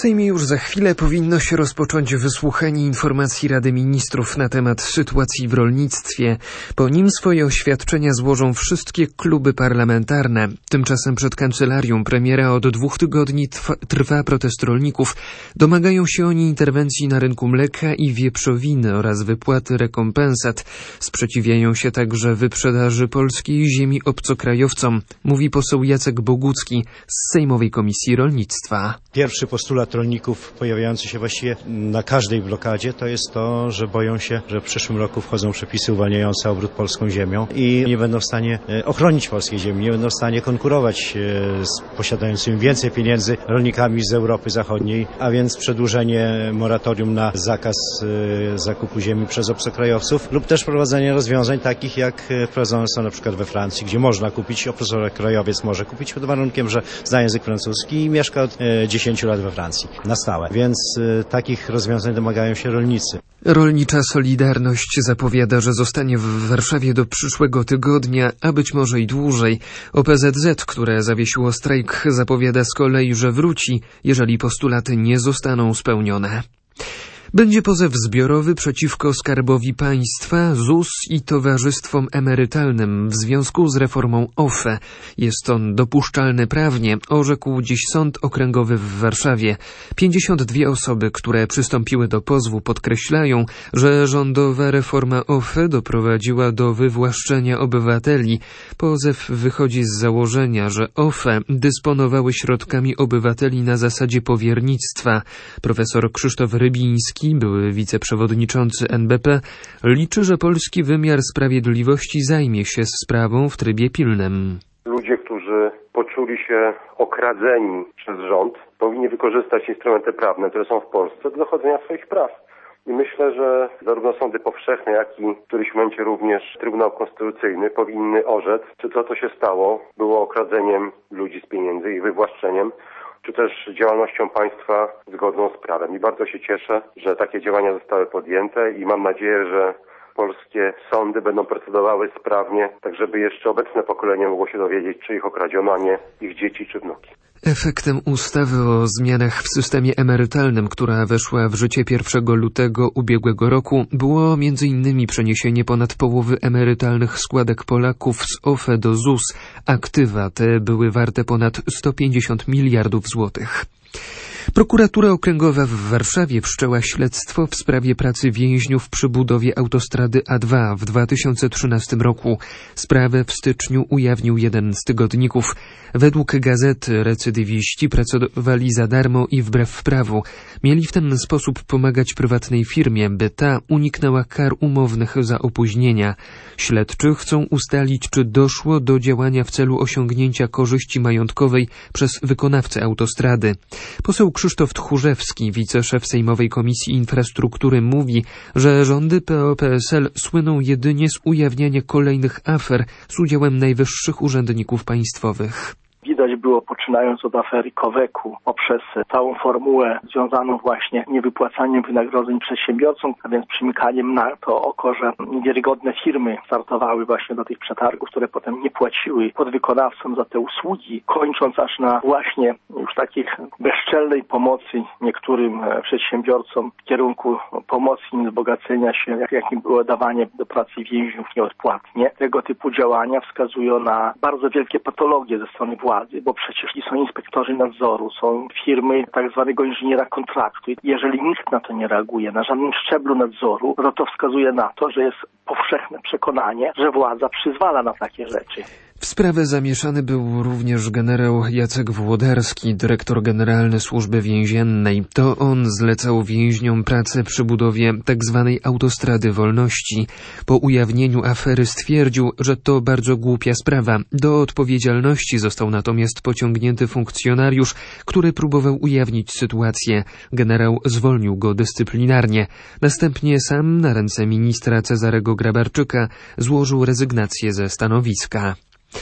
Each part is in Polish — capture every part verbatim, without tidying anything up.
Sejmie już za chwilę powinno się rozpocząć wysłuchanie informacji Rady Ministrów na temat sytuacji w rolnictwie. Po nim swoje oświadczenia złożą wszystkie kluby parlamentarne. Tymczasem przed kancelarią premiera od dwóch tygodni trwa, trwa protest rolników. Domagają się oni interwencji na rynku mleka i wieprzowiny oraz wypłaty rekompensat. Sprzeciwiają się także wyprzedaży polskiej ziemi obcokrajowcom, mówi poseł Jacek Bogucki z Sejmowej Komisji Rolnictwa. Pierwszy postulat rolników pojawiający się właściwie na każdej blokadzie to jest to, że boją się, że w przyszłym roku wchodzą przepisy uwalniające obrót polską ziemią i nie będą w stanie ochronić polskiej ziemi, nie będą w stanie konkurować z posiadającymi więcej pieniędzy rolnikami z Europy Zachodniej, a więc przedłużenie moratorium na zakaz zakupu ziemi przez obcokrajowców lub też wprowadzenie rozwiązań takich jak wprowadzone są na przykład we Francji, gdzie można kupić, obcokrajowiec może kupić pod warunkiem, że zna język francuski i mieszka od dziesięciu lat we Francji na stałe. Więc y, takich rozwiązań domagają się rolnicy. Rolnicza Solidarność zapowiada, że zostanie w Warszawie do przyszłego tygodnia, a być może i dłużej. O P Z Z, które zawiesiło strajk, zapowiada z kolei, że wróci, jeżeli postulaty nie zostaną spełnione. Będzie pozew zbiorowy przeciwko Skarbowi Państwa, Z U S i towarzystwom emerytalnym w związku z reformą O F E. Jest on dopuszczalny prawnie, orzekł dziś Sąd Okręgowy w Warszawie. pięćdziesiąt dwie osoby, które przystąpiły do pozwu, podkreślają, że rządowa reforma O F E doprowadziła do wywłaszczenia obywateli. Pozew wychodzi z założenia, że O F E dysponowały środkami obywateli na zasadzie powiernictwa. Profesor Krzysztof Rybiński, były wiceprzewodniczący N B P, liczy, że polski wymiar sprawiedliwości zajmie się sprawą w trybie pilnym. Ludzie, którzy poczuli się okradzeni przez rząd, powinni wykorzystać instrumenty prawne, które są w Polsce, do dochodzenia swoich praw. I myślę, że zarówno sądy powszechne, jak i w którymś momencie również Trybunał Konstytucyjny powinny orzec, czy to, co się stało, było okradzeniem ludzi z pieniędzy, ich wywłaszczeniem, czy też działalnością państwa zgodną z prawem. I bardzo się cieszę, że takie działania zostały podjęte i mam nadzieję, że polskie sądy będą procedowały sprawnie, tak żeby jeszcze obecne pokolenie mogło się dowiedzieć, czy ich okradziono, a nie ich dzieci czy wnuki. Efektem ustawy o zmianach w systemie emerytalnym, która weszła w życie pierwszego lutego ubiegłego roku, było między innymi przeniesienie ponad połowy emerytalnych składek Polaków z O F E do Z U S. Aktywa te były warte ponad sto pięćdziesiąt miliardów złotych. Prokuratura Okręgowa w Warszawie wszczęła śledztwo w sprawie pracy więźniów przy budowie autostrady A dwa w dwa tysiące trzynastym roku. Sprawę w styczniu ujawnił jeden z tygodników. Według gazety recydywiści pracowali za darmo i wbrew prawu. Mieli w ten sposób pomagać prywatnej firmie, by ta uniknęła kar umownych za opóźnienia. Śledczy chcą ustalić, czy doszło do działania w celu osiągnięcia korzyści majątkowej przez wykonawcę autostrady. Poseł Krzysztof Tchórzewski, wiceszef Sejmowej Komisji Infrastruktury, mówi, że rządy P O P S L słyną jedynie z ujawniania kolejnych afer z udziałem najwyższych urzędników państwowych. Widać było, poczynając od afery Koweku, poprzez całą formułę związaną właśnie niewypłacaniem wynagrodzeń przedsiębiorcom, a więc przymykaniem na to oko, że niewiarygodne firmy startowały właśnie do tych przetargów, które potem nie płaciły podwykonawcom za te usługi, kończąc aż na właśnie już takiej bezczelnej pomocy niektórym przedsiębiorcom w kierunku pomocy i wzbogacenia się, jak, jakim było dawanie do pracy więźniów nieodpłatnie. Tego typu działania wskazują na bardzo wielkie patologie ze strony władzy. Bo przecież są inspektorzy nadzoru, są firmy tak zwanego inżyniera kontraktu. Jeżeli nikt na to nie reaguje, na żadnym szczeblu nadzoru, no to wskazuje na to, że jest powszechne przekonanie, że władza przyzwala na takie rzeczy. W sprawę zamieszany był również generał Jacek Włodarski, dyrektor generalny Służby Więziennej. To on zlecał więźniom pracę przy budowie tzw. autostrady wolności. Po ujawnieniu afery stwierdził, że to bardzo głupia sprawa. Do odpowiedzialności został natomiast pociągnięty funkcjonariusz, który próbował ujawnić sytuację. Generał zwolnił go dyscyplinarnie. Następnie sam na ręce ministra Cezarego Grabarczyka złożył rezygnację ze stanowiska.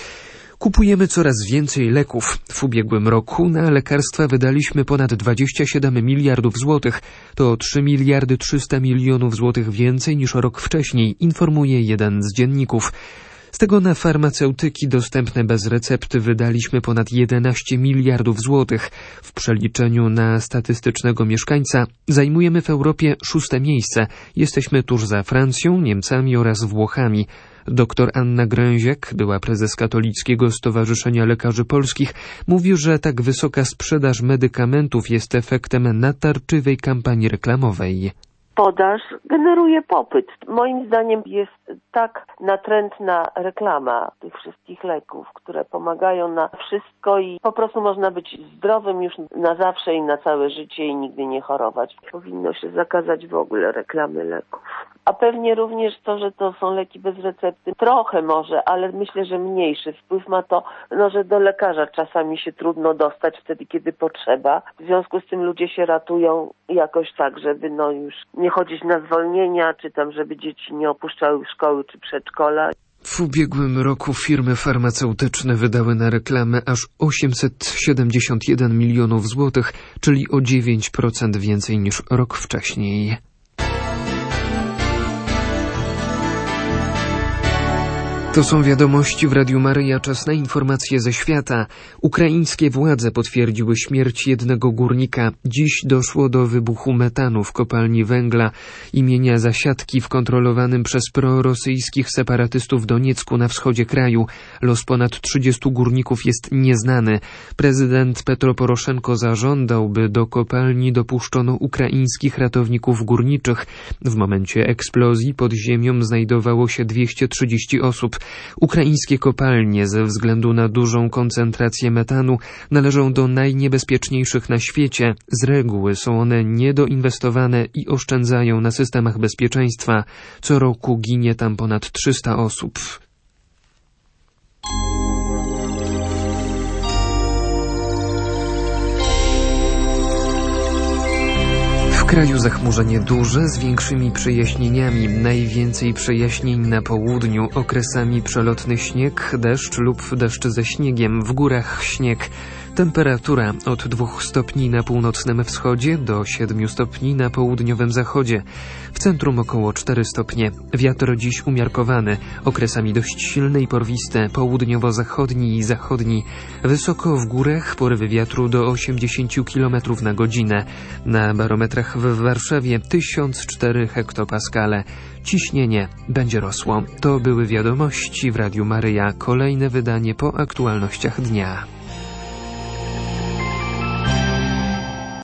Kupujemy coraz więcej leków. W ubiegłym roku na lekarstwa wydaliśmy ponad dwadzieścia siedem miliardów złotych. To trzy miliardy trzysta milionów złotych więcej niż rok wcześniej, informuje jeden z dzienników. Z tego na farmaceutyki dostępne bez recepty wydaliśmy ponad jedenaście miliardów złotych. W przeliczeniu na statystycznego mieszkańca zajmujemy w Europie szóste miejsce. Jesteśmy tuż za Francją, Niemcami oraz Włochami. Doktor Anna Gręziak, była prezes Katolickiego Stowarzyszenia Lekarzy Polskich, mówi, że tak wysoka sprzedaż medykamentów jest efektem natarczywej kampanii reklamowej. Podaż generuje popyt. Moim zdaniem jest tak natrętna reklama tych wszystkich leków, które pomagają na wszystko i po prostu można być zdrowym już na zawsze i na całe życie i nigdy nie chorować. Powinno się zakazać w ogóle reklamy leków. A pewnie również to, że to są leki bez recepty, trochę może, ale myślę, że mniejszy wpływ ma to, no, że do lekarza czasami się trudno dostać wtedy, kiedy potrzeba. W związku z tym ludzie się ratują jakoś tak, żeby no już nie chodzić na zwolnienia, czy tam, żeby dzieci nie opuszczały szkoły czy przedszkola. W ubiegłym roku firmy farmaceutyczne wydały na reklamę aż osiemset siedemdziesiąt jeden milionów złotych, czyli o dziewięć procent więcej niż rok wcześniej. To są wiadomości w Radiu Maryja. Czas na informacje ze świata. Ukraińskie władze potwierdziły śmierć jednego górnika. Dziś doszło do wybuchu metanu w kopalni węgla imienia Zasiadki w kontrolowanym przez prorosyjskich separatystów Doniecku na wschodzie kraju. Los ponad trzydziestu górników jest nieznany. Prezydent Petro Poroszenko zażądał, by do kopalni dopuszczono ukraińskich ratowników górniczych. W momencie eksplozji pod ziemią znajdowało się dwieście trzydzieści osób. Ukraińskie kopalnie ze względu na dużą koncentrację metanu należą do najniebezpieczniejszych na świecie. Z reguły są one niedoinwestowane i oszczędzają na systemach bezpieczeństwa. Co roku ginie tam ponad trzysta osób. W kraju zachmurzenie duże z większymi przejaśnieniami. Najwięcej przejaśnień na południu. Okresami przelotny śnieg, deszcz lub deszcz ze śniegiem. W górach śnieg. Temperatura od dwóch stopni na północnym wschodzie do siedmiu stopni na południowym zachodzie. W centrum około cztery stopnie. Wiatr dziś umiarkowany, okresami dość silny i porwisty, południowo-zachodni i zachodni. Wysoko w górach porywy wiatru do osiemdziesięciu kilometrów na godzinę. Na barometrach w Warszawie tysiąc cztery hektopaskale. Ciśnienie będzie rosło. To były wiadomości w Radiu Maryja. Kolejne wydanie po aktualnościach dnia.